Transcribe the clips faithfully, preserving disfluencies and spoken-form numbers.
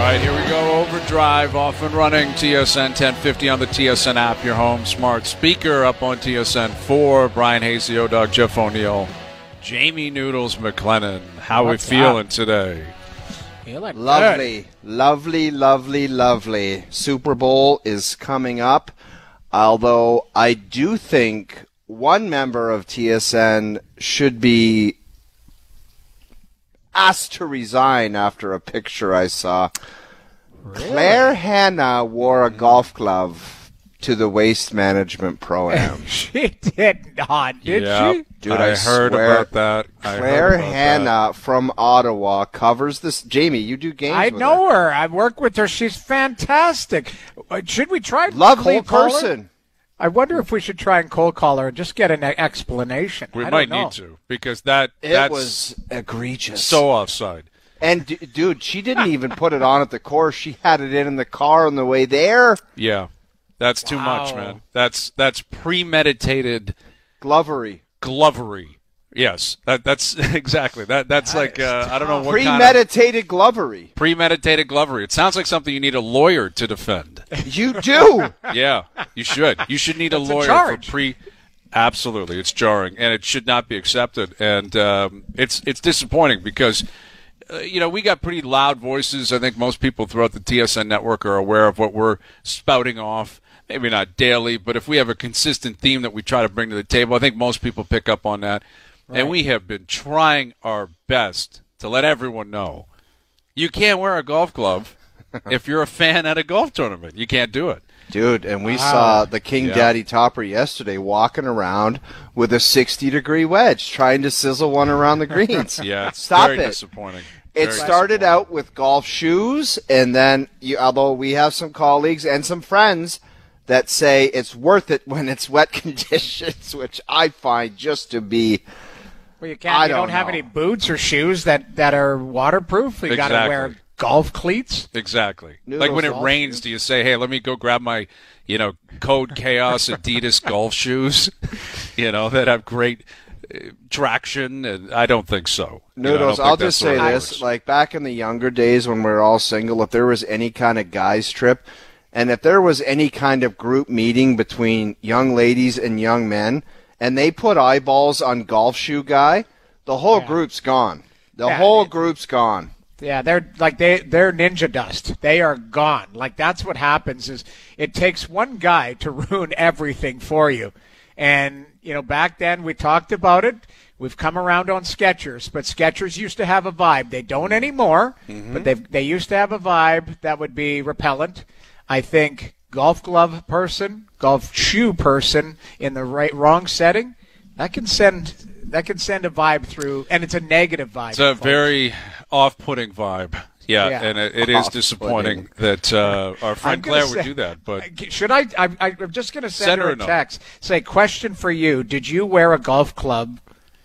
right, here we go. Overdrive, off and running. T S N ten fifty on the T S N app, your home smart speaker, up on T S N four. Brian Hasey, O-Dog, Jeff O'Neill, Jamie Noodles McLennan. How What's we feeling up? today? Feeling Lovely, good. lovely, lovely, lovely. Super Bowl is coming up, although I do think one member of T S N should be asked to resign after a picture I saw. Really? Claire Hanna wore a golf glove to the Waste Management Pro-Am. She did not, did Yep. she? Dude, I, I heard swear, about that. I Claire heard about Hanna that. from Ottawa covers this. Jamie, you do games I with know her. her. I work with her. She's fantastic. Uh, Should we try Lovely cold call her? person. I wonder if we should try and cold call her and just get an e- explanation. We I might don't know. need to, because that It that's was egregious. so offside. And, d- dude, she didn't even put it on at the course. She had it in in the car on the way there. Yeah, that's too much, Wow. man. That's that's premeditated Glovery. glovery. Yes, that that's exactly that. That's That like is uh, I don't know what kind of Premeditated glovery. premeditated glovery. It sounds like something you need a lawyer to defend. You do. Yeah, you should. You should need a That's a lawyer for charge. pre. Absolutely, it's jarring and it should not be accepted. And um, it's it's disappointing because uh, you know we got pretty loud voices. I think most people throughout the T S N network are aware of what we're spouting off. Maybe not daily, but if we have a consistent theme that we try to bring to the table, I think most people pick up on that. Right. And we have been trying our best to let everyone know you can't wear a golf glove if you're a fan at a golf tournament. You can't do it. Dude, and we Wow. saw the King Yeah. Daddy Topper yesterday walking around with a sixty-degree wedge trying to sizzle one around the greens. Yeah, it's Stop very it. disappointing. It Very started disappointing. out with golf shoes, and then, you, although we have some colleagues and some friends that say it's worth it when it's wet conditions, which I find just to be Well, you can't. I you don't, don't have know. any boots or shoes that, that are waterproof. You got to Exactly. wear golf cleats. Exactly. Noodles Like when it golf rains, shoes? do you say, "Hey, let me go grab my, you know, Code Chaos Adidas golf shoes, you know, that have great uh, traction?" And I don't think so. You know, I don't Noodles, think I'll that's just the way say it this. works. Like, back in the younger days when we were all single, if there was any kind of guys trip, and if there was any kind of group meeting between young ladies and young men, and they put eyeballs on golf shoe guy, the whole Yeah. group's gone. The Yeah, whole it- group's gone. Yeah, they're like they they're ninja dust. They are gone. Like that's what happens is it takes one guy to ruin everything for you. And you know, back then we talked about it. We've come around on Skechers, but Skechers used to have a vibe. They don't anymore, but they they used to have a vibe that would be repellent. I think golf glove person, golf shoe person in the right wrong setting, that can send that can send a vibe through, and it's a negative vibe. It's a folks. very off-putting vibe. Yeah, Yeah. and it, it is Off-putting. disappointing that uh, our I'm friend gonna Claire say- would do that. But Should I? I I'm just going to send, Send her her a a note. text. Say, question for you: did you wear a golf club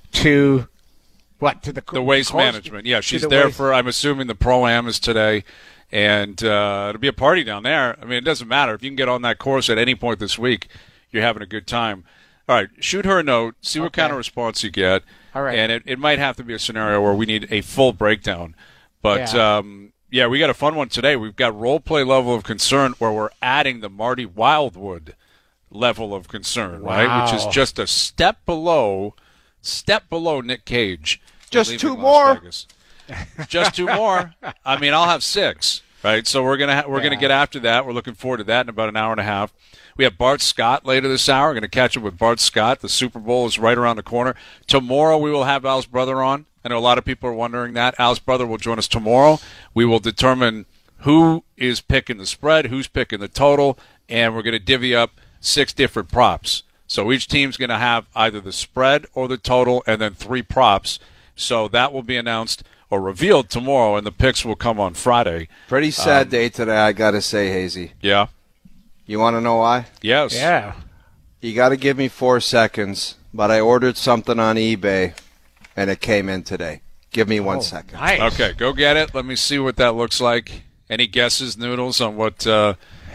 to what? To the the waste course? management, yeah, To she's the there waste- for. I'm assuming the Pro-Am is today, and uh, it'll be a party down there. I mean, it doesn't matter if you can get on that course at any point this week. You're having a good time. All right, shoot her a note. See what Okay. kind of response you get. All right. And it, it might have to be a scenario where we need a full breakdown. But, Yeah. um, yeah, we got a fun one today. We've got role play level of concern where we're adding the Marty Wildwood level of concern, right? Which is Wow. just a step below, step below Nick Cage. Just leaving two Las more. Vegas. Just two more. I mean, I'll have six, right? So we're gonna ha- we're gonna Yeah. get after that. We're looking forward to that in about an hour and a half. We have Bart Scott later this hour. We're going to catch up with Bart Scott. The Super Bowl is right around the corner. Tomorrow we will have Al's brother on. I know a lot of people are wondering that. Al's brother will join us tomorrow. We will determine who is picking the spread, who's picking the total, and we're going to divvy up six different props. So each team's going to have either the spread or the total and then three props. So that will be announced or revealed tomorrow, and the picks will come on Friday. Pretty sad Um, day today, I got to say, Hazy. Yeah? You want to know why? Yes. Yeah. You got to give me four seconds, but I ordered something on eBay, and it came in today. Give me one Oh, second. Nice. Okay, go get it. Let me see what that looks like. Any guesses, Noodles, on what uh,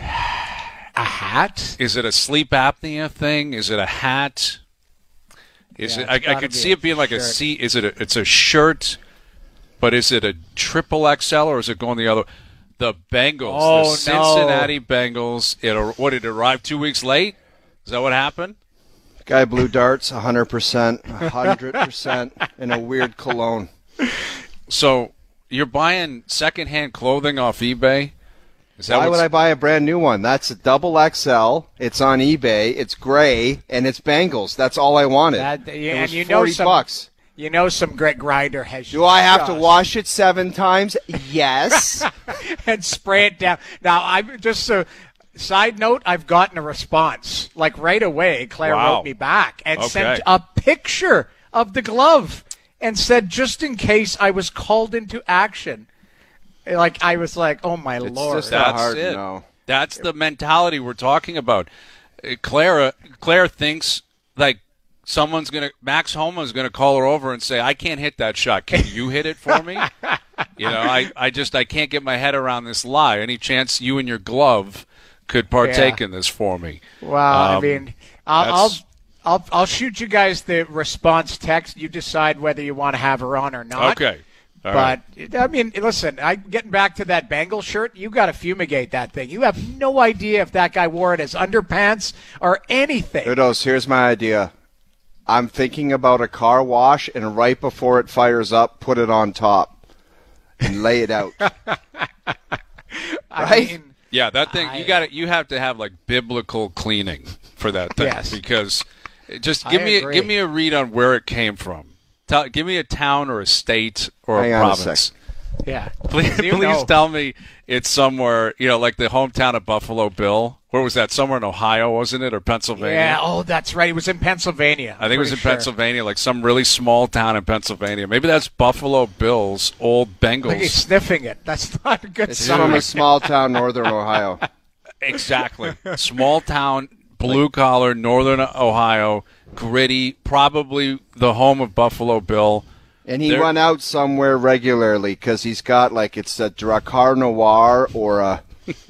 A hat? is it? A sleep apnea thing? Is it a hat? Is Yeah, it? I, it's I gotta could be see a it being like a shirt. C. Is it? A, it's a shirt, but is it a triple X L or is it going the other? The Bengals, Oh, the no. Cincinnati Bengals. It what did it arrive two weeks late? Is that what happened? Guy blew darts one hundred percent, one hundred percent in a weird cologne. So you're buying secondhand clothing off eBay? Is that Why would what's- I buy a brand new one? That's a double X L. It's on eBay. It's gray, and it's Bengals. That's all I wanted. That- it and was you know forty some- bucks. You know, some Greg Grinder has. Do I have to just- wash it seven times? Yes. and spray it down? Now, I'm just a side note. I've gotten a response like right away. Claire Wow. wrote me back and Okay. sent a picture of the glove and said, just in case I was called into action. Like I was like, oh my It's lord. just a That's hard it. no. That's the mentality we're talking about. Uh, Clara, Claire thinks like someone's gonna Max Homa's gonna call her over and say, "I can't hit that shot. Can you hit it for me?" You know, I, I just I can't get my head around this lie. Any chance you and your glove could partake Yeah. in this for me? Wow. I Um, mean, I'll, I'll that's- I'll I'll shoot you guys the response text. You decide whether you want to have her on or not. Okay. All right. But I mean, listen. I getting back to that Bengal shirt. You got to fumigate that thing. You have no idea if that guy wore it as underpants or anything. Udos, here's my idea. I'm thinking about a car wash, and right before it fires up, put it on top and lay it out. I right? mean, Yeah, that thing I- you got to you have to have like biblical cleaning for that thing Yes. because it just I give me agree. give me a read on where it came from. Tell, give me a town or a state or Hang a on a province. yeah. Please, You please know. tell me it's somewhere, you know, like the hometown of Buffalo Bill. Where was that? Somewhere in Ohio, wasn't it, or Pennsylvania? Yeah. Oh, that's right. It was in Pennsylvania. I think it was in pretty sure. Pennsylvania, like some really small town in Pennsylvania. Maybe that's Buffalo Bill's old Look, he's Bengals. sniffing it. That's not a good It's sign. from a small town, northern Ohio. Exactly. Small town, blue collar, northern Ohio, gritty, probably the home of Buffalo Bill. And he There- went out somewhere regularly because he's got, like, it's a Drakkar Noir or a...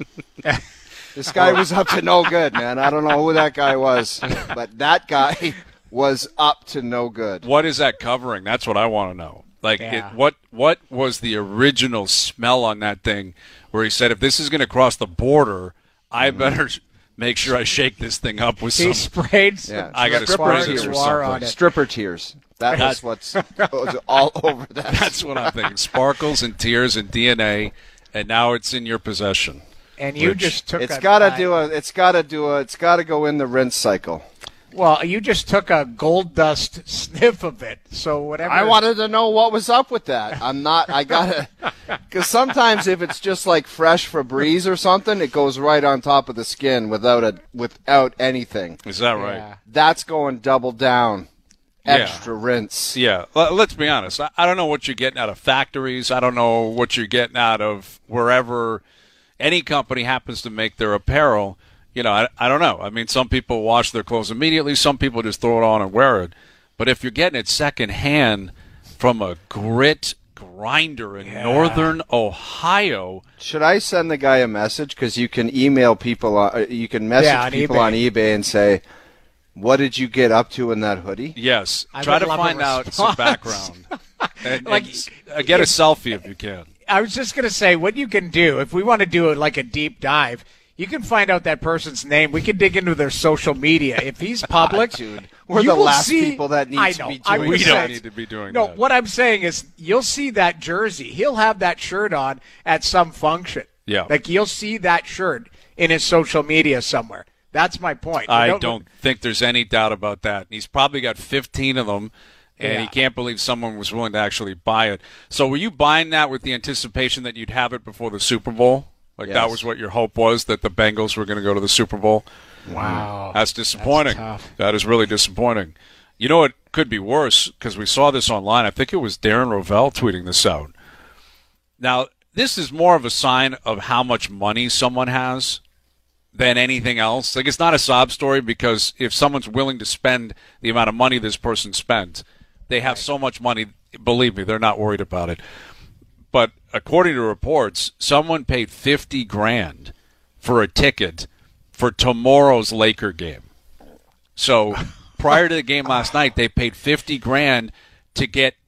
This guy was up to no good, man. I don't know who that guy was, but that guy was up to no good. What is that covering? That's what I want to know. Like, Yeah. it, what what was the original smell on that thing where he said, if this is going to cross the border, I better sh- make sure I shake this thing up with He some. sprayed some Yeah, I gotta Stripper spray this or tears. Noir on something. it. Stripper tears. That was what's was all over that. That's what I'm thinking. Sparkles and tears and D N A, and now it's in your possession. And you Which- just took. It's a, got to uh, do a. It's got to do a. It's got to go in the rinse cycle. Well, you just took a gold dust sniff of it. So whatever. I wanted to know what was up with that. I'm not. I gotta. Because sometimes if it's just like fresh Febreze or something, it goes right on top of the skin without a without anything. Is that right? Yeah. That's going double down. Yeah. Extra rinse. Yeah, L- let's be honest. I, I don't know what you're getting out of factories. I don't know what you're getting out of wherever any company happens to make their apparel. You know, I, I don't know. I mean, some people wash their clothes immediately. Some people just throw it on and wear it. But if you're getting it secondhand from a grit grinder in northern Ohio, Should I send the guy a message? Because you can email people. On, uh, you can message Yeah, on people eBay. on eBay and say, "What did you get up to in that hoodie?" yes, I try would to love a find out some response. background. And, Like, and s- uh, get a selfie if you can. I was just gonna say what you can do if we want to do it like a deep dive. You can find out that person's name. We can dig into their social media. If he's public, Dude, we're you the will last see- people that need I to know, be I doing would We that. don't say- need to be doing No, that. what I'm saying is you'll see that jersey. He'll have that shirt on at some function. Yeah. Like you'll see that shirt in his social media somewhere. That's my point. You I don't think there's any doubt about that. He's probably got fifteen of them, and Yeah. he can't believe someone was willing to actually buy it. So were you buying that with the anticipation that you'd have it before the Super Bowl? Like that Yes. was what your hope was, that the Bengals were going to go to the Super Bowl? Wow. That's disappointing. tough. That is really disappointing. You know, it could be worse because we saw this online. I think it was Darren Rovell tweeting this out. Now, this is more of a sign of how much money someone has than anything else. Like, it's not a sob story because if someone's willing to spend the amount of money this person spent, they have so much money. Believe me, they're not worried about it. But according to reports, someone paid fifty grand for a ticket for tomorrow's Laker game. So prior to the game last night, they paid fifty grand to get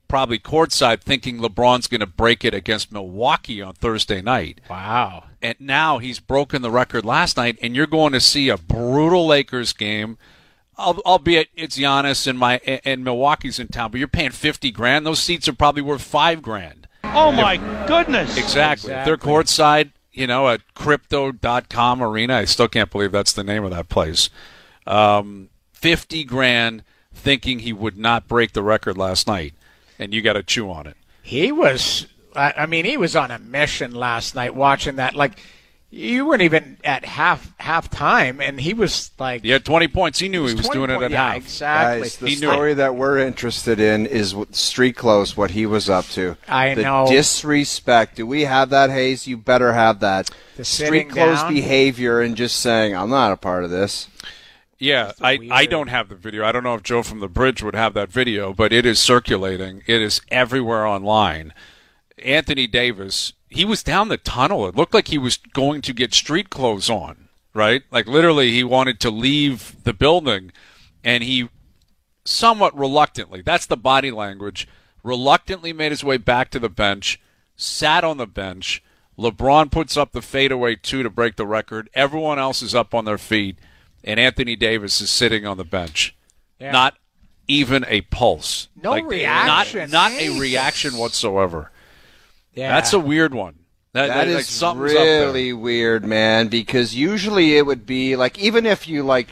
probably courtside thinking LeBron's going to break it against Milwaukee on Thursday night. Wow. And now he's broken the record last night, and you're going to see a brutal Lakers game, albeit it's Giannis and, my, and Milwaukee's in town, but you're paying fifty grand. Those seats are probably worth five grand. Oh, my goodness. Exactly. exactly. If they're courtside, you know, at crypto dot com arena. I still can't believe that's the name of that place. Um, fifty grand thinking he would not break the record last night, and you got to chew on it. He was, I mean, he was on a mission last night watching that. Like, you weren't even at half half time, and he was like. He had twenty points. He knew he was doing it at yeah, half. Exactly. Guys, the He knew story it. that we're interested in is what- street clothes, what he was up to. I the know. disrespect. Do we have that, Hayes? You better have that. The street sitting clothes down. behavior and just saying, I'm not a part of this. Yeah, I, weird. I don't have the video. I don't know if Joe from the Bridge would have that video, but it is circulating. It is everywhere online. Anthony Davis, he was down the tunnel. It looked like he was going to get street clothes on, right? Like literally he wanted to leave the building, and he somewhat reluctantly, that's the body language, reluctantly made his way back to the bench, sat on the bench. LeBron puts up the fadeaway two to break the record. Everyone else is up on their feet, and Anthony Davis is sitting on the bench. Yeah. Not even a pulse. No reaction. Not, not a reaction whatsoever. Yeah. That's a weird one. That, That like is something's up there. really weird, man, because usually it would be, like, even if you, like,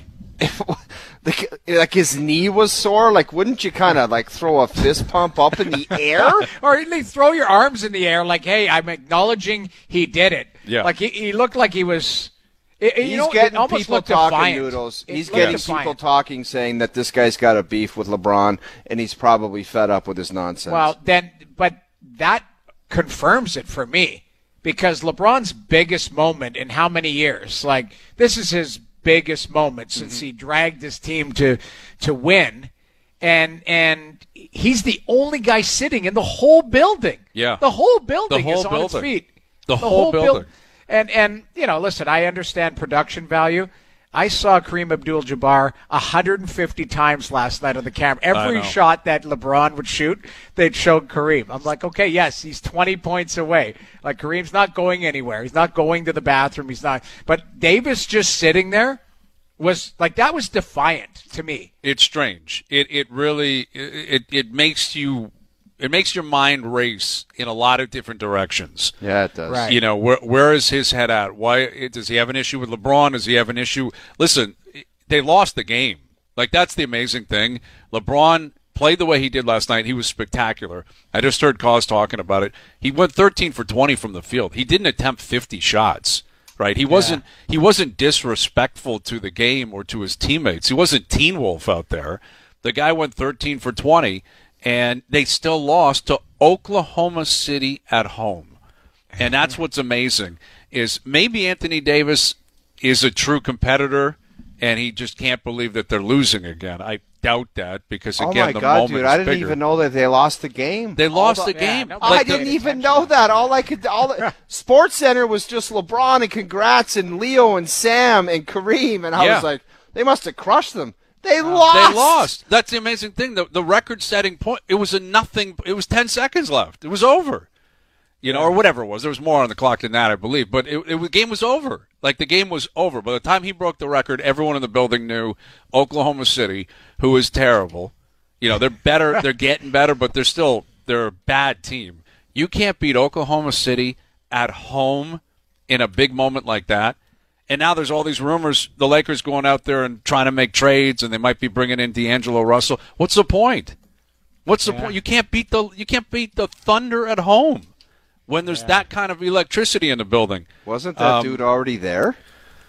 like his knee was sore, like, wouldn't you kind of, like, throw a fist pump up in the air? Or at least throw your arms in the air like, hey, I'm acknowledging he did it. Yeah. Like, he, he looked like he was. It, He's you know, getting it almost people looked talking defiant. noodles. It He's looked getting defiant. people talking, saying that this guy's got a beef with LeBron, and he's probably fed up with his nonsense. Well, then, but that confirms it for me, because LeBron's biggest moment in how many years? Like, this is his biggest moment since Mm-hmm. he dragged his team to to win, and and he's the only guy sitting in the whole building. Yeah. the whole building The whole is on its building. feet. The whole buil- building. And and you know, listen, I understand production value. I saw Kareem Abdul-Jabbar one hundred fifty times last night on the camera. Every know. shot that LeBron would shoot, they'd show Kareem. I'm like, okay, yes, he's twenty points away. Like, Kareem's not going anywhere. He's not going to the bathroom. He's not. But Davis just sitting there was like, that was defiant to me. It's strange. It it really it it makes you it makes your mind race in a lot of different directions. yeah, it does. Right. You know, where where is his head at? Why does he have an issue with LeBron? Does he have an issue? Listen, they lost the game. Like, that's the amazing thing. LeBron played the way he did last night. He was spectacular. I just heard Cause talking about it. He went thirteen for twenty from the field. He didn't attempt fifty shots. Right? He wasn't he wasn't disrespectful to the game or to his teammates. He wasn't Teen Wolf out there. The guy went thirteen for twenty, and they still lost to Oklahoma City at home. And that's what's amazing, is maybe Anthony Davis is a true competitor, and he just can't believe that they're losing again. I doubt that, because, Oh, again, my the God, moment dude, is I didn't bigger. even know that they lost the game. They lost the- the game. yeah, no, I Like, didn't the- even know that. All I could, all the, Sports Center was just LeBron and congrats and Leo and Sam and Kareem, and I Yeah. was like, they must have crushed them. They lost. They lost. That's the amazing thing. The, the record-setting point, it was a nothing. It was ten seconds left. It was over. You know, or whatever it was. There was more on the clock than that, I believe. But it, it, the game was over. Like, the game was over. By the time he broke the record, everyone in the building knew Oklahoma City, who is terrible. You know, they're better. They're getting better, but they're still they're a bad team. You can't beat Oklahoma City at home in a big moment like that. And now there's all these rumors, the Lakers going out there and trying to make trades, and they might be bringing in D'Angelo Russell. What's the point? What's the Yeah. point? You can't beat the you can't beat the Thunder at home when there's that kind of electricity in the building. Wasn't that Um, dude already there?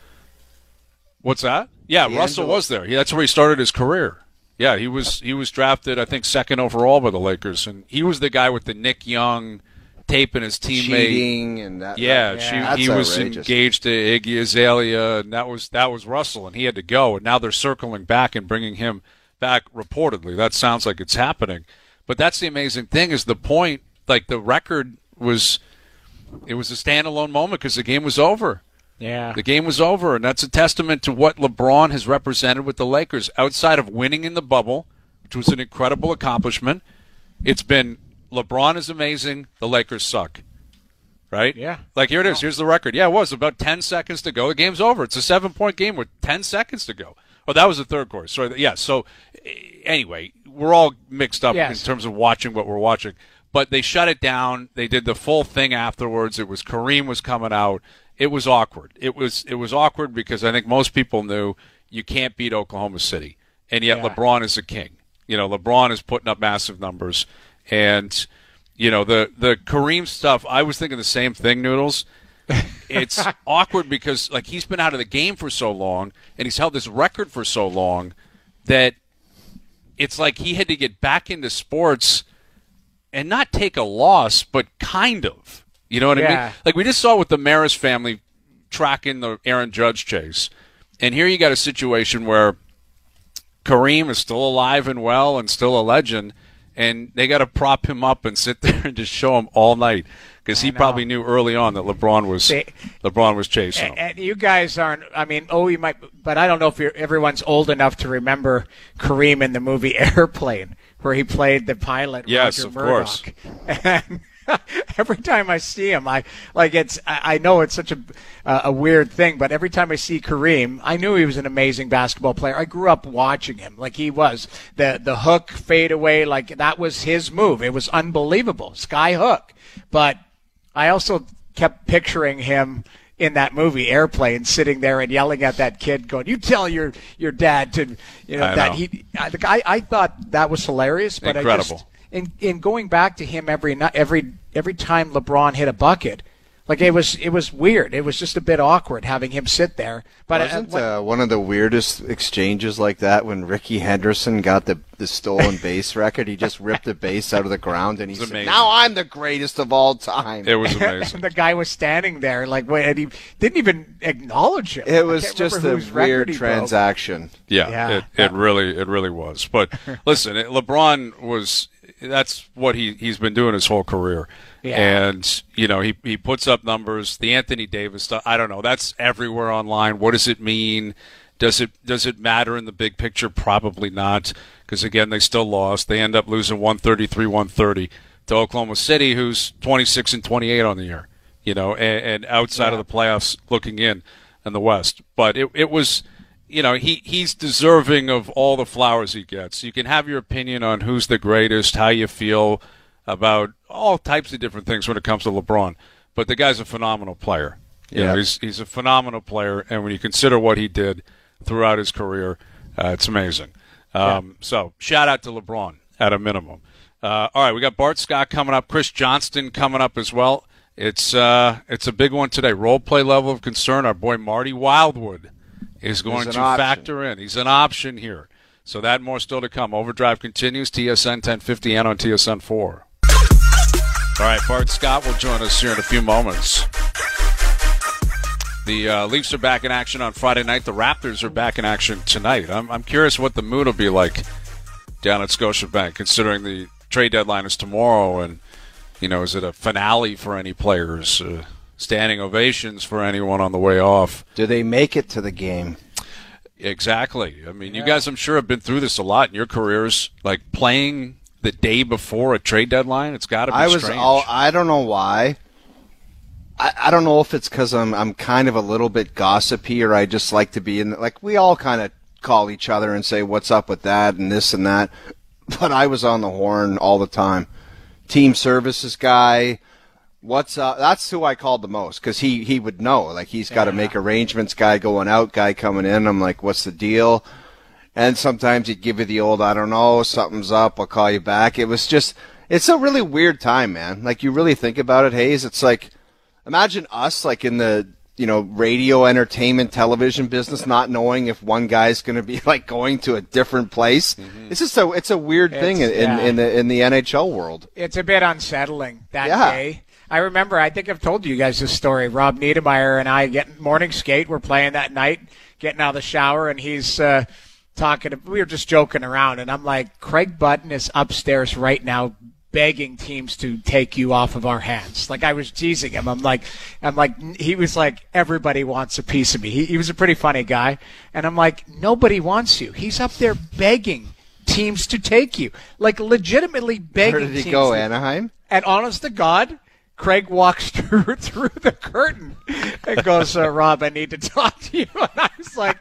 What's that? Yeah, D'Angelo. Russell was there. Yeah, that's where he started his career. Yeah, he was he was drafted, I think, second overall by the Lakers, and he was the guy with the Nick Young tape in his teammate. Cheating and that. Yeah, that- she, that's he was outrageous. engaged to Iggy Azalea, and that was that was Russell, and he had to go. And now they're circling back and bringing him back. Reportedly, that sounds like it's happening. But that's the amazing thing, is the point. Like, the record was, it was a standalone moment because the game was over. Yeah. The game was over, and that's a testament to what LeBron has represented with the Lakers. Outside of winning in the bubble, which was an incredible accomplishment, it's been LeBron is amazing, the Lakers suck. Right? Yeah. Like, here it is. Here's the record. Yeah, it was about ten seconds to go. The game's over. It's a seven-point game with ten seconds to go. Oh, that was the third quarter. Sorry. Yeah, so anyway, we're all mixed up yes. in terms of watching what we're watching. But they shut it down. They did the full thing afterwards. It was Kareem was coming out. It was awkward. It was it was awkward because I think most people knew you can't beat Oklahoma City. And yet yeah. LeBron is a king. You know, LeBron is putting up massive numbers. And – you know, the, the Kareem stuff, I was thinking the same thing, Noodles. It's awkward because, like, he's been out of the game for so long, and he's held this record for so long that it's like he had to get back into sports and not take a loss, but kind of. You know what yeah. I mean? Like, we just saw with the Maris family tracking the Aaron Judge chase. And here you got a situation where Kareem is still alive and well and still a legend, and they got to prop him up and sit there and just show him all night because he probably knew early on that LeBron was they, LeBron was chasing him. And, and you guys aren't. I mean, oh, you might, but I don't know if you're, everyone's old enough to remember Kareem in the movie Airplane, where he played the pilot. Yes, Roger of Murdoch. course. And every time I see him, I like it's. I, I know it's such a uh, a weird thing, but every time I see Kareem, I knew he was an amazing basketball player. I grew up watching him, like he was the the hook fade away, like that was his move. It was unbelievable, sky hook. But I also kept picturing him in that movie Airplane, sitting there and yelling at that kid, going, "You tell your your dad to, you know, I that know. he." I, I I thought that was hilarious, but Incredible. I just. In in going back to him every night, every every time LeBron hit a bucket, like it was it was weird. It was just a bit awkward having him sit there. But wasn't uh, uh, one of the weirdest exchanges like that when Ricky Henderson got the the stolen base record? He just ripped the base out of the ground and he said, amazing. "Now I'm the greatest of all time." It was amazing. and the guy was standing there like, wait, and he didn't even acknowledge him. It was I can't just remember a whose record weird he broke. transaction. Yeah, Yeah. it, it really it really was. But listen, it, LeBron was. That's what he, he's been doing his whole career. Yeah. And, you know, he, he puts up numbers. The Anthony Davis stuff, I don't know. That's everywhere online. What does it mean? Does it does it matter in the big picture? Probably not. Because, again, they still lost. They end up losing one thirty-three one thirty to Oklahoma City, who's twenty-six and twenty-eight on the year, you know, and, and outside yeah. of the playoffs looking in in the West. But it, it was – you know, he, he's deserving of all the flowers he gets. You can have your opinion on who's the greatest, how you feel about all types of different things when it comes to LeBron. But the guy's a phenomenal player. You Yeah. know, he's he's a phenomenal player, and when you consider what he did throughout his career, uh, it's amazing. Um, yeah. So shout out to LeBron at a minimum. Uh, all right, we got Bart Scott coming up, Chris Johnston coming up as well. It's uh, it's a big one today. Role play level of concern. Our boy Marty Wildwood is going to option. factor in. He's an option here. So that more still to come. Overdrive continues. T S N ten fifty and on T S N four. All right, Bart Scott will join us here in a few moments. The uh, Leafs are back in action on Friday night. The Raptors are back in action tonight. I'm, I'm curious what the mood will be like down at Scotiabank, considering the trade deadline is tomorrow. And, you know, is it a finale for any players? Uh, standing ovations for anyone on the way off? Do they make it to the game? Exactly. I mean, Yeah. you guys, I'm sure, have been through this a lot in your careers, like playing the day before a trade deadline. It's got to be I was strange. all, I don't know why. I, I don't know if it's because I'm I'm kind of a little bit gossipy, or I just like to be in. Like, we all kind of call each other and say, "What's up with that?" and this and that. But I was on the horn all the time. Team services guy. What's up? That's who I called the most, because he, he would know. Like, he's got to Yeah. make arrangements. Guy going out, guy coming in. I'm like, what's the deal? And sometimes he'd give you the old, I don't know, something's up, I'll call you back. It was just, it's a really weird time, man. Like, you really think about it, Hayes. It's like, imagine us, like, in the, you know, radio, entertainment, television business, not knowing if one guy's going to be, like, going to a different place. Mm-hmm. It's just a, it's a weird It's- thing in, yeah. in, in the in the N H L world. It's a bit unsettling that Yeah. day. I remember, I think I've told you guys this story. Rob Niedermeyer and I getting morning skate. We're playing that night, getting out of the shower, and he's uh, talking. We were just joking around, and I'm like, Craig Button is upstairs right now begging teams to take you off of our hands. Like, I was teasing him. I'm like, I'm like, he was like, everybody wants a piece of me. He, he was a pretty funny guy. And I'm like, nobody wants you. He's up there begging teams to take you. Like, legitimately begging Where did he teams go, to- Anaheim? And honest to God, Craig walks through, through the curtain and goes, uh, Rob, I need to talk to you. And I was like,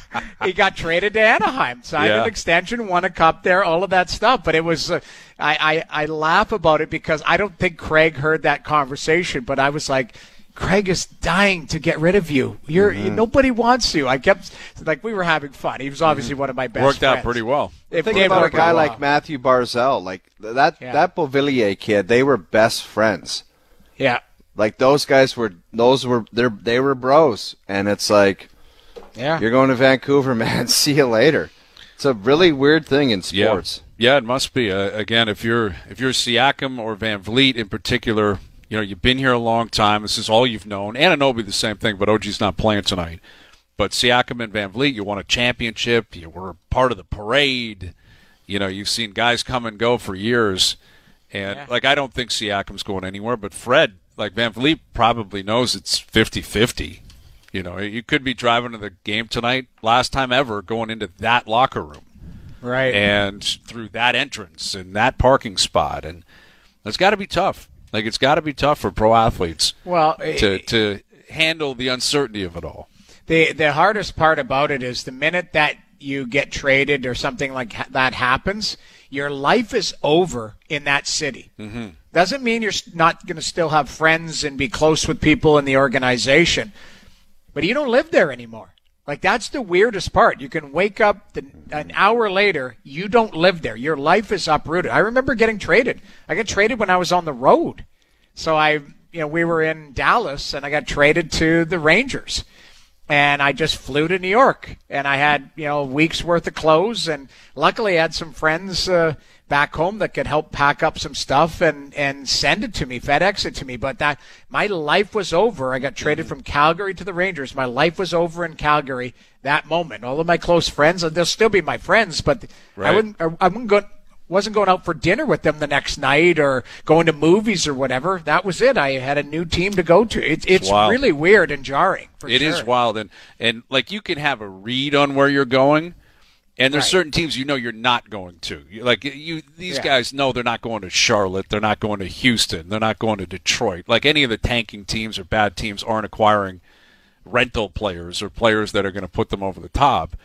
he got traded to Anaheim, signed Yeah. an extension, won a cup there, all of that stuff. But it was, uh, I, I, I laugh about it because I don't think Craig heard that conversation, but I was like, Craig is dying to get rid of you. You're Mm-hmm. nobody wants you. I kept like we were having fun. He was obviously one of my best Worked out friends. pretty well. It Think did about a work guy out like well. Matthew Barzell. Like that Yeah. that Beauvillier kid, they were best friends. Yeah. Like those guys were those were they they were bros, and it's like Yeah. you're going to Vancouver, man. See you later. It's a really weird thing in Yeah. sports. Yeah, it must be. Uh, again, if you're if you're Siakam or Van Vliet in particular, you know, you've been here a long time. This is all you've known. Anunoby, the same thing, but O G's not playing tonight. But Siakam and Van Vliet, you won a championship. You were part of the parade. You know, you've seen guys come and go for years. And, Yeah. like, I don't think Siakam's going anywhere. But Fred, like, Van Vliet probably knows it's fifty-fifty. You know, you could be driving to the game tonight, last time ever, going into that locker room. Right. And through that entrance and that parking spot. And it's got to be tough. Like, it's got to be tough for pro athletes well, to, to handle the uncertainty of it all. The the hardest part about it is the minute that you get traded or something like ha- that happens, your life is over in that city. Mm-hmm. Doesn't mean you're s- not going to still have friends and be close with people in the organization, but you don't live there anymore. Like, that's the weirdest part. You can wake up the, an hour later, you don't live there. Your life is uprooted. I remember getting traded. I got traded when I was on the road. So I, you know, we were in Dallas and I got traded to the Rangers. And I just flew to New York, and I had, you know, a week's worth of clothes, and luckily I had some friends uh, back home that could help pack up some stuff and, and send it to me, FedEx it to me. But that my life was over. I got traded from Calgary to the Rangers. My life was over in Calgary that moment. All of my close friends, they'll still be my friends, but Right. I wouldn't, I wouldn't go. Wasn't going out for dinner with them the next night or going to movies or whatever. That was it. I had a new team to go to. It, it's wild. really weird and jarring. For It sure. is wild. And, and, like, you can have a read on where you're going, and there's Right. certain teams you know you're not going to. You- Like, you, these Yeah. guys know they're not going to Charlotte. They're not going to Houston. They're not going to Detroit. Like, any of the tanking teams or bad teams aren't acquiring rental players or players that are going to put them over the top.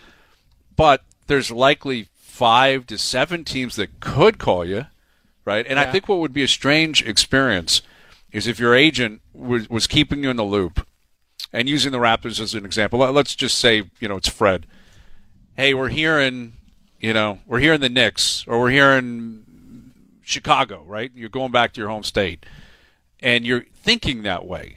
But there's likely five to seven teams that could call you, right? And I Yeah. think what would be a strange experience is if your agent was, was keeping you in the loop and using the Raptors as an example. Let- Let's just say, you know, it's Fred. Hey, we're hearing, you know, we're hearing the Knicks or we're hearing Chicago, right? You're going back to your home state and you're thinking that way.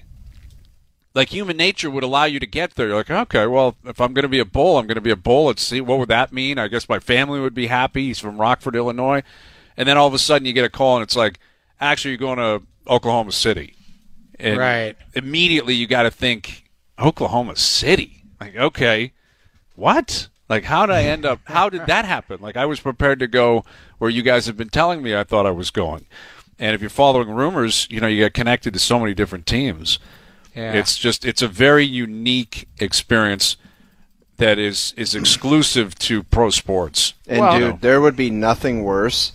Like, human nature would allow you to get there. You're like, okay, well, if I'm going to be a Bull, I'm going to be a Bull. Let's see, what would that mean? I guess my family would be happy. He's from Rockford, Illinois. And then all of a sudden you get a call, and it's like, actually, you're going to Oklahoma City. And Right. immediately you got to think, Oklahoma City? Like, okay, what? Like, how did I end up, how did that happen? Like, I was prepared to go where you guys have been telling me I thought I was going. And if you're following rumors, you know, you get connected to so many different teams. Yeah. It's just it's a very unique experience that is is exclusive to pro sports. And Well- dude, there would be nothing worse,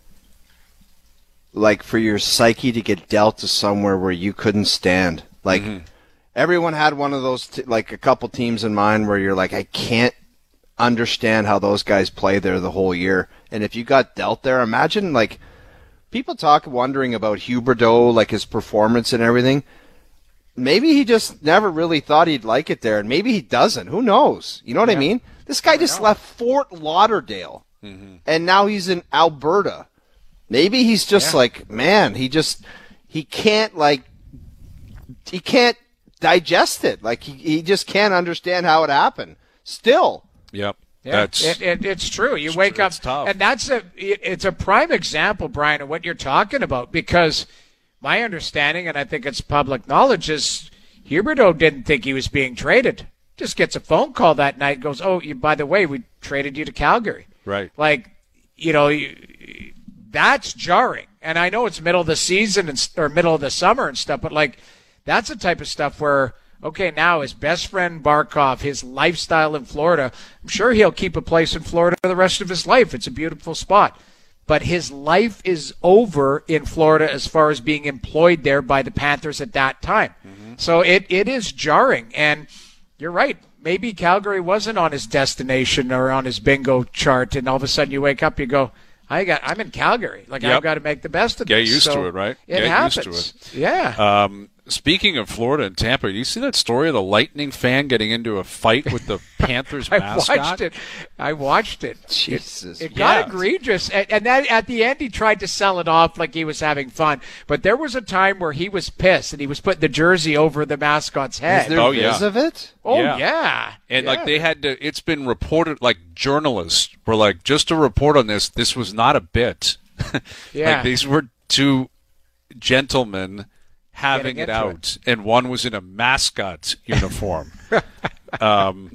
like for your psyche to get dealt to somewhere where you couldn't stand. Like everyone had one of those, t- like a couple teams in mind where you're like, I can't understand how those guys play there the whole year. And if you got dealt there, imagine like people talk wondering about Huberdeau, like his performance and everything. Maybe he just never really thought he'd like it there, and maybe he doesn't. Who knows? You know what I mean? This guy just left Fort Lauderdale, and now he's in Alberta. Maybe he's just Yeah. like, man, he just he can't like he can't digest it. Like he he just can't understand how it happened. Still, Yep. Yeah, That's it, it, it's true. You wake true. up, It's tough. and that's a it, it's a prime example, Brian, of what you're talking about. Because my understanding, and I think it's public knowledge, is Huberdeau didn't think he was being traded. Just gets a phone call that night, goes, "Oh, you, by the way, we traded you to Calgary." right. Like, you know, you, that's jarring. And I know it's middle of the season and, or middle of the summer and stuff, but like, that's the type of stuff where Okay, now his best friend Barkov, his lifestyle in Florida, I'm sure he'll keep a place in Florida for the rest of his life. It's a beautiful spot. But his life is over in Florida as far as being employed there by the Panthers at that time. Mm-hmm. So it, it is jarring. And you're right. Maybe Calgary wasn't on his destination or on his bingo chart, and all of a sudden you wake up, you go, I got, I'm in Calgary. Like, yep. I've got to make the best of Get this. used so to it, right? It Get happens. used to it. Yeah. Um, speaking of Florida and Tampa, do you see that story of the Lightning fan getting into a fight with the Panthers I mascot? watched it. I watched it. Jesus. It, it Yeah. got egregious. And, and then at the end, he tried to sell it off like he was having fun. But there was a time where he was pissed, and he was putting the jersey over the mascot's head. Is there Oh, viz yeah. of it? oh, Yeah. yeah. And Yeah. like they had to, it's been reported, like journalists were like, just to report on this, this was not a bit. Yeah. Like these were two gentlemen having Getting it into out, and one was in a mascot uniform. um,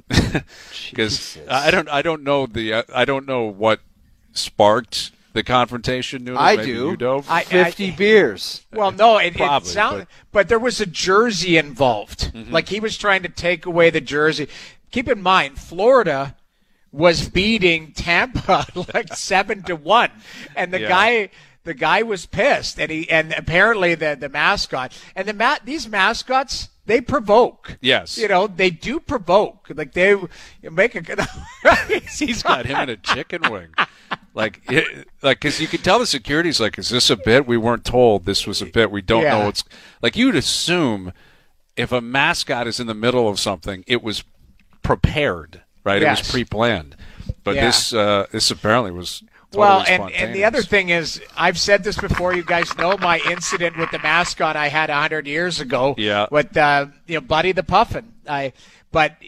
because I don't, I don't know the, uh, I don't know what sparked the confrontation. Nunes. I Maybe do. You dove? I- Fifty beers. Well, no, it, it Probably, sounded, but- but there was a jersey involved. Mm-hmm. Like he was trying to take away the jersey. Keep in mind, Florida was beating Tampa like seven to one, and the Yeah. guy, the guy was pissed, and he, and apparently the the mascot, and the ma- these mascots, they provoke. Yes. you know they do provoke. Like they make a good. He's got him in a chicken wing. Like, it, like, because you can tell the security's like, is this a bit? We weren't told this was a bit. We don't Yeah. know what's. Like, you'd assume if a mascot is in the middle of something, it was prepared, right? It Yes. was pre-planned. But Yeah. this, uh, this apparently was. Totally Well, and, and the spontaneous. other thing is, I've said this before. You guys know my incident with the mascot I had a hundred years ago. Yeah. With uh, you know, Buddy the Puffin. I, but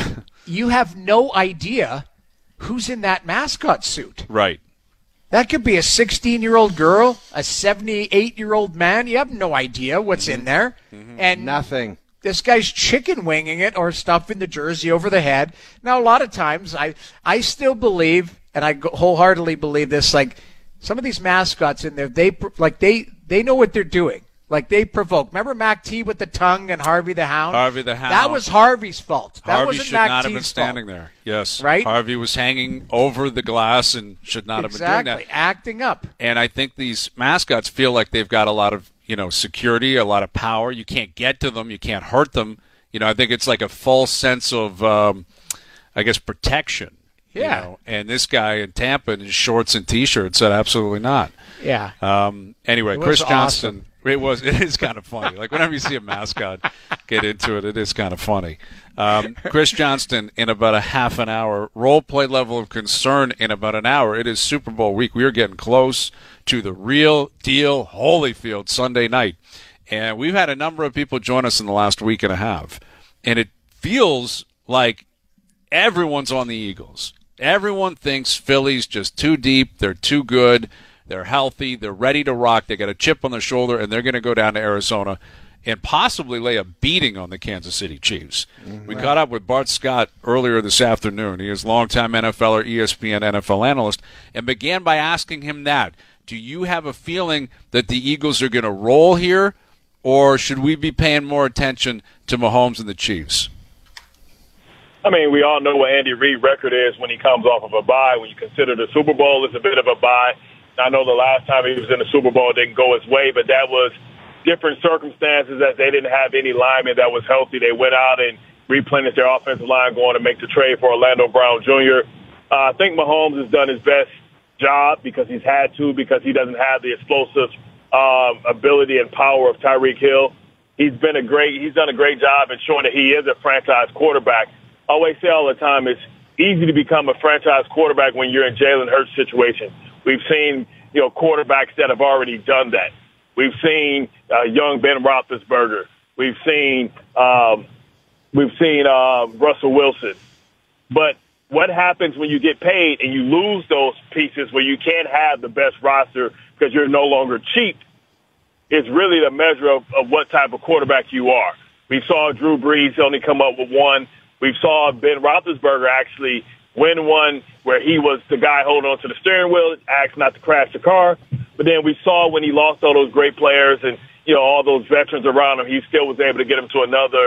you have no idea who's in that mascot suit. Right. That could be a sixteen-year-old girl, a seventy-eight-year-old man. You have no idea what's Mm-hmm. in there, and Nothing. this guy's chicken winging it or stuffing the jersey over the head. Now, a lot of times, I I still believe, and I go- wholeheartedly believe this. Like some of these mascots in there, they pr- like they they know what they're doing. Like they provoke. Remember Mac T with the tongue and Harvey the Hound? Harvey the Hound. That was Harvey's fault. That Harvey wasn't should Mac not T's have been standing fault. there. Yes. Right? Harvey was hanging over the glass and should not have been doing Exactly, that. acting up. And I think these mascots feel like they've got a lot of, you know, security, a lot of power. You can't get to them. You can't hurt them. You know, I think it's like a false sense of, um, I guess, protection. you Yeah. know. And this guy in Tampa in his shorts and T-shirt said absolutely not. Yeah. Um, anyway, It was Chris awesome. Johnston. It was. It is kind of funny. Like whenever you see a mascot get into it, it is kind of funny. Um, Chris Johnston in about a half an hour. Role play level of concern in about an hour. It is Super Bowl week. We are getting close to the real deal Holyfield Sunday night, and we've had a number of people join us in the last week and a half, and it feels like everyone's on the Eagles. Everyone thinks Philly's just too deep. They're too good. They're healthy. They're ready to rock. They got a chip on their shoulder, and they're going to go down to Arizona and possibly lay a beating on the Kansas City Chiefs. Mm-hmm. We caught up with Bart Scott earlier this afternoon. He is longtime N F L or E S P N N F L analyst, and began by asking him that. Do you have a feeling that the Eagles are going to roll here, or should we be paying more attention to Mahomes and the Chiefs? I mean, we all know what Andy Reid's record is when he comes off of a bye. When you consider the Super Bowl is a bit of a bye. I know the last time he was in the Super Bowl it didn't go his way, but that was different circumstances as they didn't have any linemen that was healthy. They went out and replenished their offensive line going to make the trade for Orlando Brown Junior Uh, I think Mahomes has done his best job because he's had to, because he doesn't have the explosive um, ability and power of Tyreek Hill. He's been a great, he's done a great job in showing that he is a franchise quarterback. I always say all the time, it's easy to become a franchise quarterback when you're in Jalen Hurts' situation. We've seen, you know, quarterbacks that have already done that. We've seen uh, young Ben Roethlisberger. We've seen, um, we've seen uh, Russell Wilson. But what happens when you get paid and you lose those pieces where you can't have the best roster because you're no longer cheap is really the measure of, of what type of quarterback you are. We saw Drew Brees only come up with one. We saw Ben Roethlisberger actually win one where he was the guy holding on to the steering wheel, asked not to crash the car. But then we saw when he lost all those great players and, you know, all those veterans around him, he still was able to get him to another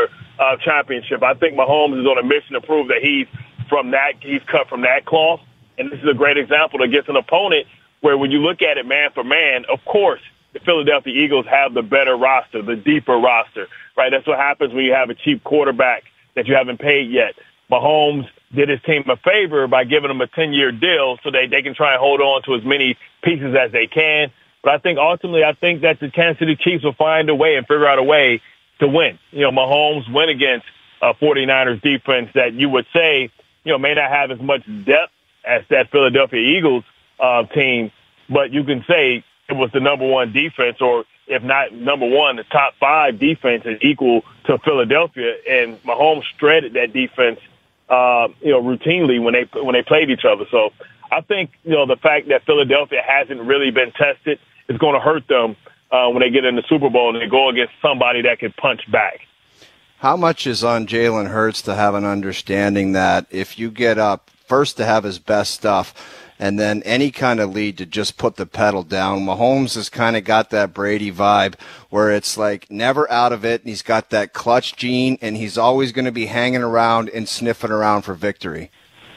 uh, championship. I think Mahomes is on a mission to prove that he's from that, he's cut from that cloth. And this is a great example against an opponent where when you look at it man for man, of course, the Philadelphia Eagles have the better roster, the deeper roster, right? That's what happens when you have a cheap quarterback that you haven't paid yet. Mahomes did his team a favor by giving them a ten-year deal so that they can try and hold on to as many pieces as they can. But I think ultimately, I think that the Kansas City Chiefs will find a way and figure out a way to win. You know, Mahomes went against a 49ers defense that you would say, you know, may not have as much depth as that Philadelphia Eagles uh, team, but you can say it was the number one defense, or if not number one, the top five defense is equal to Philadelphia, and Mahomes shredded that defense, uh, you know, routinely when they when they played each other. So I think, you know, the fact that Philadelphia hasn't really been tested is going to hurt them uh, when they get in the Super Bowl and they go against somebody that can punch back. How much is on Jalen Hurts to have an understanding that if you get up, first to have his best stuff, and then any kind of lead to just put the pedal down? Mahomes has kind of got that Brady vibe where it's like never out of it, and he's got that clutch gene, and he's always going to be hanging around and sniffing around for victory.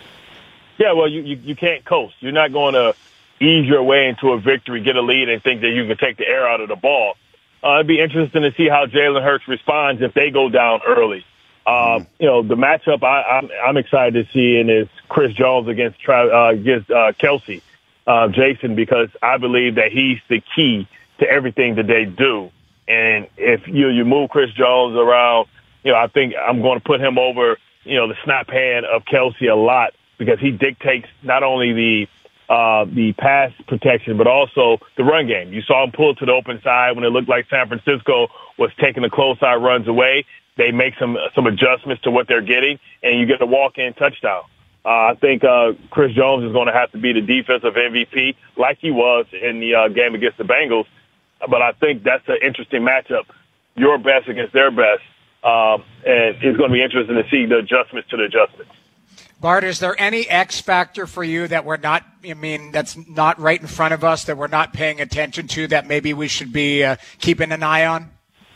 Yeah, well, you, you, you can't coast. You're not going to ease your way into a victory, get a lead, and think that you can take the air out of the ball. Uh, it'd be interesting to see how Jalen Hurts responds if they go down early. Uh, you know, the matchup I, I'm, I'm excited to see in is Chris Jones against, uh, against uh, Kelsey, uh, Jason, because I believe that he's the key to everything that they do. And if you you move Chris Jones around, you know, I think I'm going to put him over, you know, the snap hand of Kelsey a lot because he dictates not only the uh, the pass protection but also the run game. You saw him pull to the open side when it looked like San Francisco was taking the close side runs away. They make some some adjustments to what they're getting, and you get a walk-in touchdown. Uh, I think uh, Chris Jones is going to have to be the defensive M V P like he was in the uh, game against the Bengals. But I think that's an interesting matchup, your best against their best. Um, and it's going to be interesting to see the adjustments to the adjustments. Bart, is there any X factor for you that we're not, I mean, that's not right in front of us, that we're not paying attention to, that maybe we should be uh, keeping an eye on?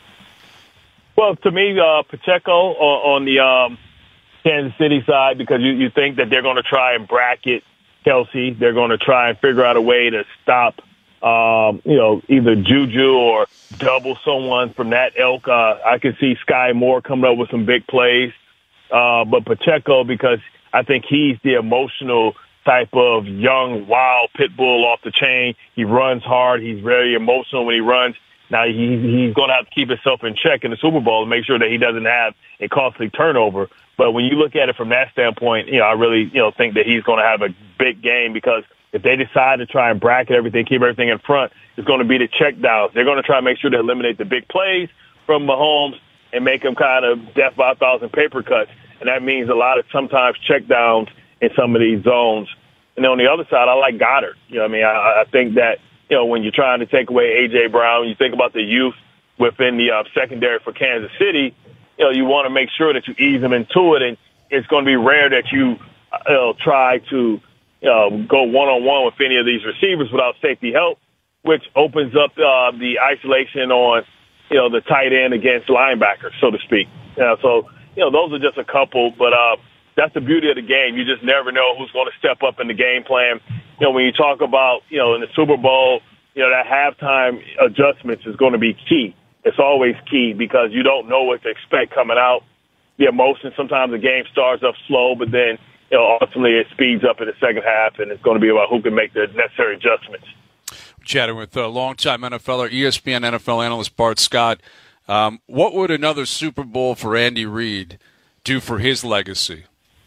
Well, to me, uh, Pacheco on, on the um, Kansas City side, because you, you think that they're going to try and bracket Kelsey. They're going to try and figure out a way to stop, um, you know, either Juju or double someone from that ilk. Uh, I can see Sky Moore coming up with some big plays. Uh, but Pacheco, because I think he's the emotional type of young, wild pit bull off the chain. He runs hard. He's very emotional when he runs. Now, he, he's going to have to keep himself in check in the Super Bowl and make sure that he doesn't have a costly turnover. But when you look at it from that standpoint, you know, I really, you know, think that he's going to have a big game because if they decide to try and bracket everything, keep everything in front, it's going to be the check downs. They're going to try and make sure to eliminate the big plays from Mahomes and make them kind of death by a thousand paper cuts. And that means a lot of sometimes check downs in some of these zones. And then on the other side, I like Goddard. You know what I mean? I, I think that, you know, when you're trying to take away A J. Brown, you think about the youth within the uh, secondary for Kansas City, you know, you want to make sure that you ease them into it. And it's going to be rare that you uh, try to uh, go one-on-one with any of these receivers without safety help, which opens up uh, the isolation on, you know, the tight end against linebackers, so to speak. Uh, so, you know, those are just a couple, but uh, that's the beauty of the game. You just never know who's going to step up in the game plan. You know, when you talk about, you know, in the Super Bowl, you know, that halftime adjustments is going to be key. It's always key because you don't know what to expect coming out. The emotion, sometimes the game starts up slow, but then, you know, ultimately it speeds up in the second half, and it's going to be about who can make the necessary adjustments. Chatting with a longtime N F L er, E S P N N F L analyst Bart Scott. Um, what would another Super Bowl for Andy Reid do for his legacy?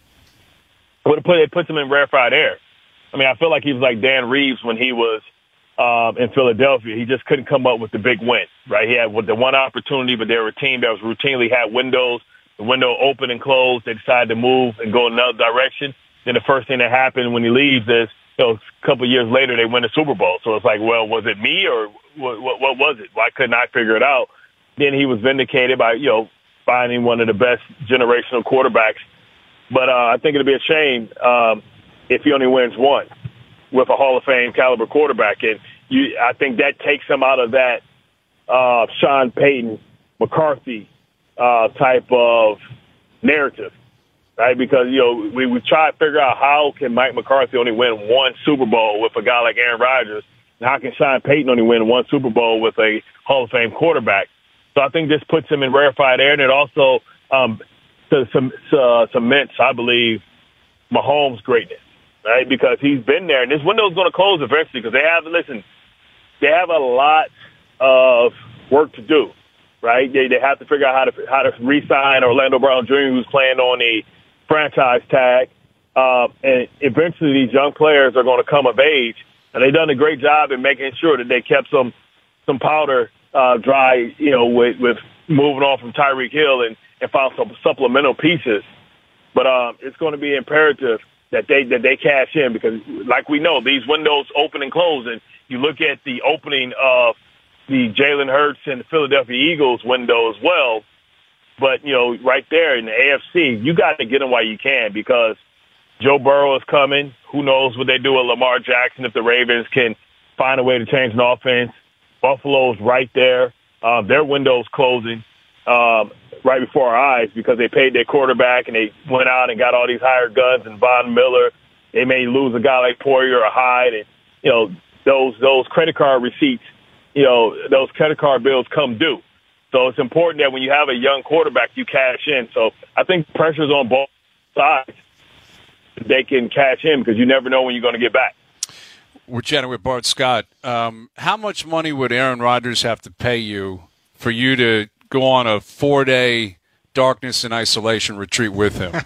It, put, it puts him in rarefied air. I mean, I feel like he was like Dan Reeves when he was um, in Philadelphia. He just couldn't come up with the big win, right? He had the one opportunity, but they were a team that was routinely had windows. The window opened and closed. They decided to move and go another direction. Then the first thing that happened when he leaves is, you know, a couple of years later, they win the Super Bowl. So it's like, well, was it me or what, what, what was it? Why couldn't I figure it out? Then he was vindicated by, you know, finding one of the best generational quarterbacks. But uh, I think it'd be a shame um, if he only wins one with a Hall of Fame caliber quarterback. And you, I think that takes him out of that uh, Sean Payton, McCarthy, uh, type of narrative, right? Because, you know, we, we try to figure out how can Mike McCarthy only win one Super Bowl with a guy like Aaron Rodgers, and how can Sean Payton only win one Super Bowl with a Hall of Fame quarterback. So I think this puts him in rarefied air, and it also um, uh, cements, I believe, Mahomes' greatness, right? Because he's been there, and this window is going to close eventually because they have, listen, they have a lot of work to do, right? They they have to figure out how to how to re-sign Orlando Brown Junior, who's playing on a franchise tag, uh, and eventually these young players are going to come of age, and they've done a great job in making sure that they kept some some powder uh, dry, you know, with, with moving on from Tyreek Hill and, and found some supplemental pieces. But um, it's going to be imperative that they that they cash in because, like we know, these windows open and close. And you look at the opening of the Jalen Hurts and the Philadelphia Eagles window as well. But, you know, right there in the A F C, you got to get them while you can because Joe Burrow is coming. Who knows what they do with Lamar Jackson if the Ravens can find a way to change an offense. Buffalo's right there. Um, their window's closing um, right before our eyes because they paid their quarterback and they went out and got all these hired guns and Von Miller. They may lose a guy like Poyer or Hyde. And, you know, those those credit card receipts, you know, those credit card bills come due. So it's important that when you have a young quarterback, you cash in. So I think pressure's on both sides. They can cash in because you never know when you're going to get back. We're chatting with Bart Scott. Um, how much money would Aaron Rodgers have to pay you for you to go on a four-day darkness and isolation retreat with him?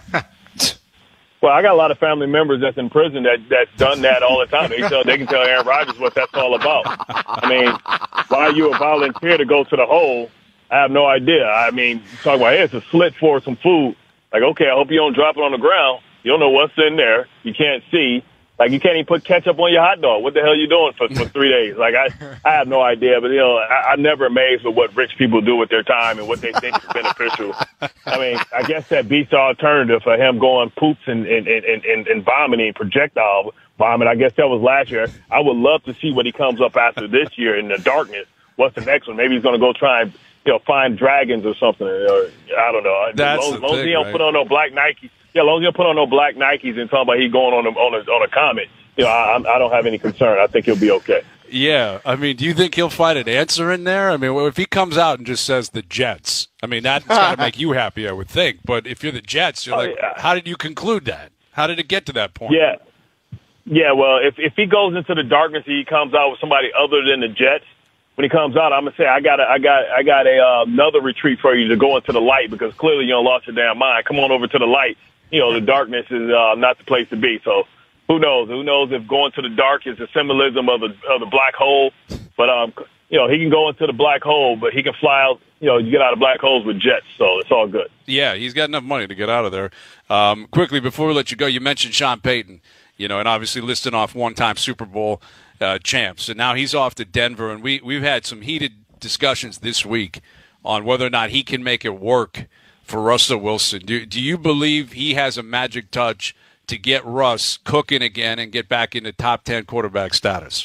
Well, I got a lot of family members that's in prison that that's done that all the time. They tell they can tell Aaron Rodgers what that's all about. I mean, why are you a volunteer to go to the hole? I have no idea. I mean, talk about hey, it's a slit for some food. Like, okay, I hope you don't drop it on the ground. You don't know what's in there. You can't see. Like, you can't even put ketchup on your hot dog. What the hell are you doing for, for three days? Like, I, I have no idea. But, you know, I, I'm never amazed with what rich people do with their time and what they think is beneficial. I mean, I guess that beats the alternative for him going poops and, and, and, and, and vomiting, projectile vomit. I guess that was last year. I would love to see what he comes up after this year in the darkness. What's the next one? Maybe he's going to go try and, you know, find dragons or something. Or, I don't know. That's as long, the long thing, as he don't right? put on no black Nike. Yeah, as long as you don't put on no black Nikes and talk about he going on a, on a, on a comet, you know, I, I don't have any concern. I think he'll be okay. Yeah. I mean, do you think he'll find an answer in there? I mean, if he comes out and just says the Jets, I mean, that's got to make you happy, I would think. But if you're the Jets, you're Oh, like, yeah. how did you conclude that? How did it get to that point? Yeah. Yeah, well, if, if he goes into the darkness and he comes out with somebody other than the Jets, when he comes out, I'm gonna say I got a, I got I got a uh, another retreat for you to go into the light because clearly you don't lost your damn mind. Come on over to the light. You know, the darkness is uh, not the place to be. So who knows? Who knows if going to the dark is a symbolism of the of the black hole? But um, you know, he can go into the black hole, but he can fly out. You know, you get out of black holes with jets, so it's all good. Yeah, he's got enough money to get out of there. Um, quickly before we let you go, you mentioned Sean Payton. You know, and obviously listing off one-time Super Bowl uh, champs, and now he's off to Denver, and we we've had some heated discussions this week on whether or not he can make it work for Russell Wilson. Do, do you believe he has a magic touch to get Russ cooking again and get back into top ten quarterback status?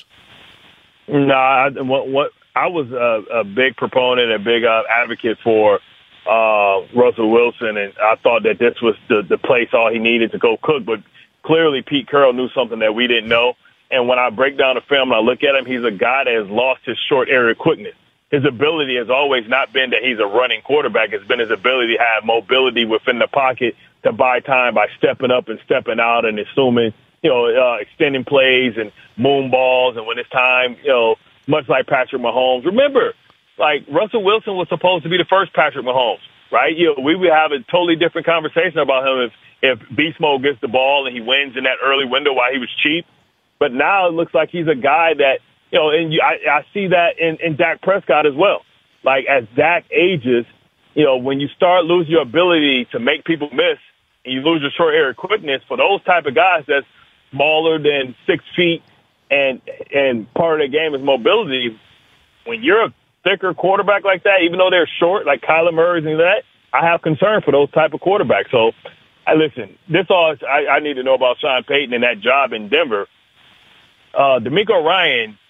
No, I, what, what I was a, a big proponent, a big uh, advocate for uh, Russell Wilson, and I thought that this was the, the place all he needed to go cook. But clearly, Pete Carroll knew something that we didn't know. And when I break down the film and I look at him, he's a guy that has lost his short area quickness. His ability has always not been that he's a running quarterback. It's been his ability to have mobility within the pocket to buy time by stepping up and stepping out and assuming, you know, uh, extending plays and moon balls. And when it's time, you know, much like Patrick Mahomes. Remember, like Russell Wilson was supposed to be the first Patrick Mahomes, right? You know, we would have a totally different conversation about him if, if Beast Mode gets the ball and he wins in that early window while he was cheap. But now it looks like he's a guy that, you know, and you, I, I see that in, in Dak Prescott as well. Like, as Dak ages, you know, when you start losing your ability to make people miss and you lose your short area quickness, for those type of guys that's smaller than six feet and and part of the game is mobility, when you're a thicker quarterback like that, even though they're short, like Kyler Murray and that, I have concern for those type of quarterbacks. So, I listen, this all I, I need to know about Sean Payton and that job in Denver. Uh, DeMeco Ryan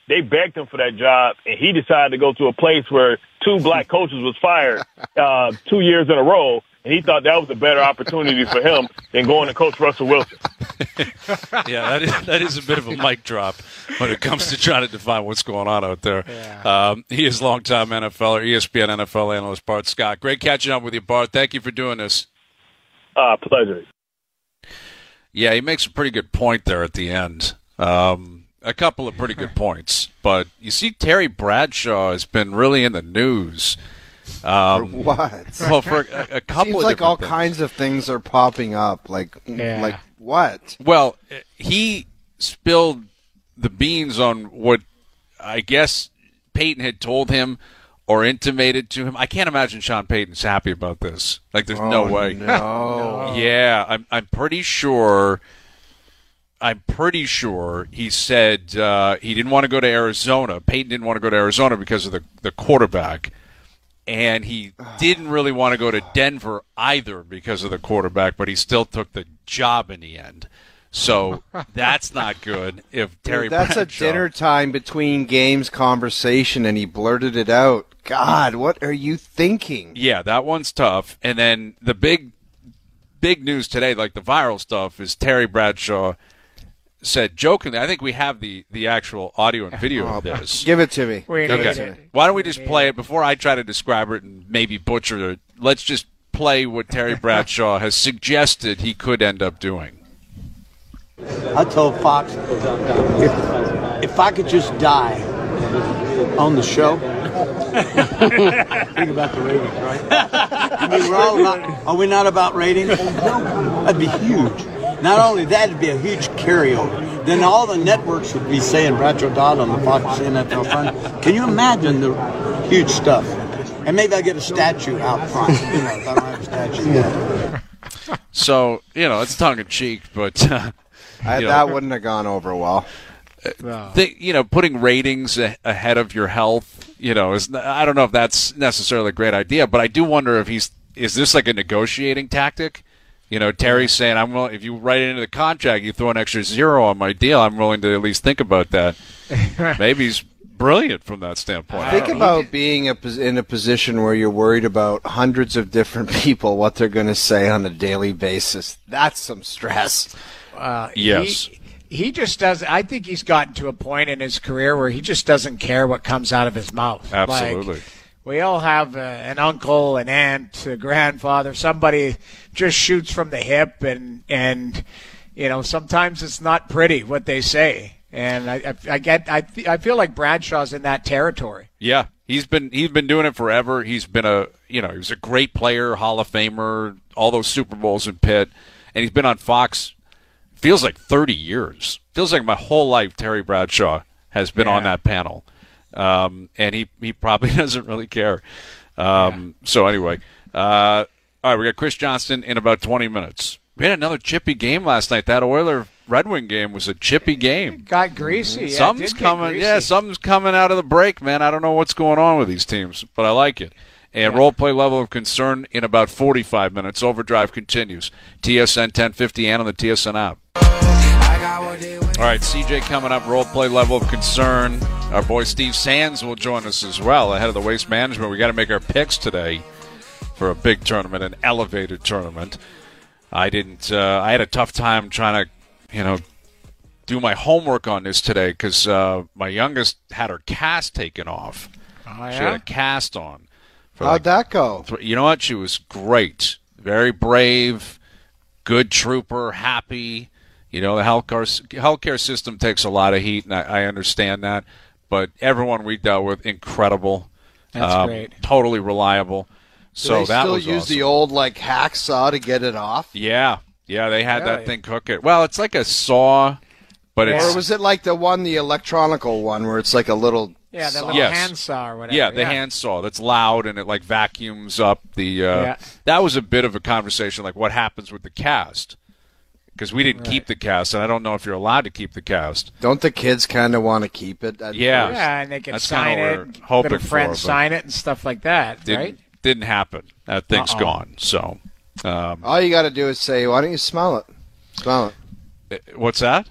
They begged him for that job, and he decided to go to a place where two black coaches was fired uh, two years in a row, and he thought that was a better opportunity for him than going to coach Russell Wilson. Yeah, that is, that is a bit of a mic drop when it comes to trying to define what's going on out there. Yeah. Um, he is longtime N F L or E S P N N F L analyst Bart Scott. Great catching up with you, Bart. Thank you for doing this. Uh, pleasure. Yeah, he makes a pretty good point there at the end. Um, a couple of pretty good points. But you see Terry Bradshaw has been really in the news. Um, for what? Well, for a, a couple Seems of like all things. kinds of things are popping up. Like, Yeah. like what? Well, he spilled the beans on what I guess Peyton had told him or intimated to him. I can't imagine Sean Payton's happy about this. Like, there's Oh, no way. No. Yeah, I'm. I'm pretty sure. I'm pretty sure he said uh, he didn't want to go to Arizona. Peyton didn't want to go to Arizona because of the the quarterback, and he didn't really want to go to Denver either because of the quarterback. But he still took the job in the end. So that's not good. If Terry, Dude, that's Bradshaw, a dinner time between games conversation, and he blurted it out. God, what are you thinking? Yeah, that one's tough. And then the big, big news today, like the viral stuff, is Terry Bradshaw said jokingly, I think we have the, the actual audio and video of this. Give it to me. We need Okay. it. Why don't we just play it before I try to describe it and maybe butcher it? Let's just play what Terry Bradshaw has suggested he could end up doing. I told Fox, if, if I could just die on the show, think about the ratings, right? I mean, we're all about, are we not about ratings? That'd be huge. Not only that, it'd be a huge carryover. Then all the networks would be saying Bradshaw Dodd on the Fox N F L Fund. Can you imagine the huge stuff? And maybe I'll get a statue out front, you know, if I don't have a statue yet. So, you know, it's tongue-in-cheek, but... Uh, I, you know, that wouldn't have gone over well. Th- you know, putting ratings a- ahead of your health, you know, is n- I don't know if that's necessarily a great idea, but I do wonder if he's is this like a negotiating tactic? You know, Terry's saying, "I'm willing, if you write it into the contract, you throw an extra zero on my deal. I'm willing to at least think about that." Maybe he's brilliant from that standpoint. Think I don't know. about being a, pos- in a position where you're worried about hundreds of different people, what they're going to say on a daily basis. That's some stress. Uh, Yes. He, he just does. I think he's gotten to a point in his career where he just doesn't care what comes out of his mouth. Absolutely. Like, we all have uh, an uncle, an aunt, a grandfather. Somebody just shoots from the hip, and and you know sometimes it's not pretty what they say. And I, I, I get. I, I feel like Bradshaw's in that territory. Yeah, he's been he's been doing it forever. He's been a you know he was a great player, Hall of Famer, all those Super Bowls in Pitt, and he's been on Fox. Feels like thirty years. Feels like my whole life Terry Bradshaw has been Yeah. on that panel. Um, and he, he probably doesn't really care. Um, yeah. So anyway, uh, all right, we got Chris Johnston in about twenty minutes. We had another chippy game last night. That Oiler Red Wing game was a chippy game. Got greasy. Yeah, something's did get coming. greasy. Yeah, something's coming out of the break, man. I don't know what's going on with these teams, but I like it. And Yeah. role play level of concern in about forty-five minutes. Overdrive continues. T S N ten fifty and on the T S N app. All right, C J coming up, role play level of concern. Our boy Steve Sands will join us as well ahead of the Waste Management. We got to make our picks today for a big tournament, an elevated tournament. I didn't. Uh, I had a tough time trying to, you know, do my homework on this today because uh, my youngest had her cast taken off. Oh, She yeah? had a cast on. for How'd like that go? th- You know what? She was great. Very brave, good trooper, happy. You know, the healthcare, healthcare system takes a lot of heat, and I, I understand that. But everyone we dealt with, incredible. That's um, great. Totally reliable. Do So they that still was use awesome. the old like hacksaw to get it off? Yeah, yeah, they had that Really? thing cook it. Well, it's like a saw, but it's Or was it like the one, the electronical one, where it's like a little Yeah, the saw? little Yes. handsaw or whatever. yeah, the hand saw that's loud and it like vacuums up the. Uh, Yeah. That was a bit of a conversation, like what happens with the cast, because we didn't keep the cast, and I don't know if you're allowed to keep the cast. Don't the kids kind of want to keep it? at Yeah. first? Yeah, and they can That's sign kinda it. what we're hoping little friends for, but- sign it and stuff like that, Didn't right? didn't happen. That thing's Uh-oh. gone. So, um, All you got to do is say, "Why don't you smell it? Smell it." what's that?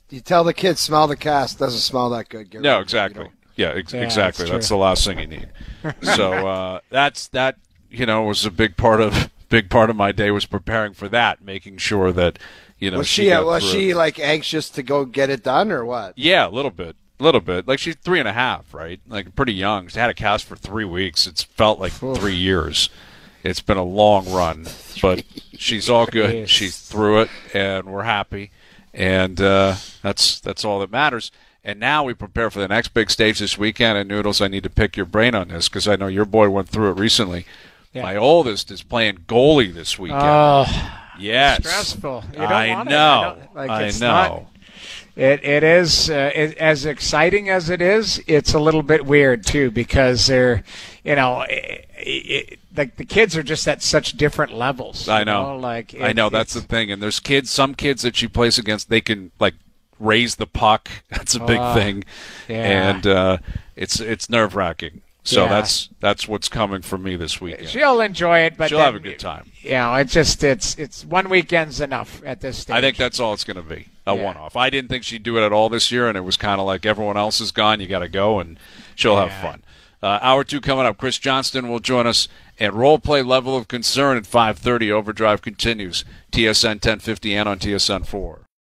you tell the kids smell the cast, doesn't smell that good. Get No, rid of it, you exactly. know? Yeah, ex- Yeah, exactly. that's That's true. the last thing you need. So uh, that's that. You know, was a big part of big part of my day was preparing for that, making sure that you know Was she she, got was through she it. like anxious to go get it done or what? Yeah, a little bit, a little bit. Like she's three and a half, right? Like pretty young. She had a cast for three weeks. It's felt like three years. It's been a long run, but she's all good. Yes. She's through it, and we're happy, and uh, that's that's all that matters. And now we prepare for the next big stage this weekend. And Noodles, I need to pick your brain on this because I know your boy went through it recently. Yeah. My oldest is playing goalie this weekend. Oh, yes, stressful. You don't I want know. It. I, don't- like, I it's know. not- It it is uh, it, as exciting as it is. It's a little bit weird too because they're, you know, it, it, the the kids are just at such different levels. I you know. Like I it- know that's the it's- thing. And there's kids, some kids that she plays against, they can like raise the puck. That's a big Ah, thing, yeah. and uh, it's it's nerve wracking. So Yeah. that's that's what's coming for me this weekend. She'll enjoy it, but She'll then, have a good time. You know, it's just it's it's one weekend's enough at this stage. I think that's all it's going to be, a Yeah. one-off. I didn't think she'd do it at all this year, and it was kind of like everyone else is gone. You got to go, and she'll have Yeah. fun. Uh, hour two coming up. Chris Johnston will join us at Role Play Level of Concern at five thirty. Overdrive continues. T S N ten fifty and on T S N four.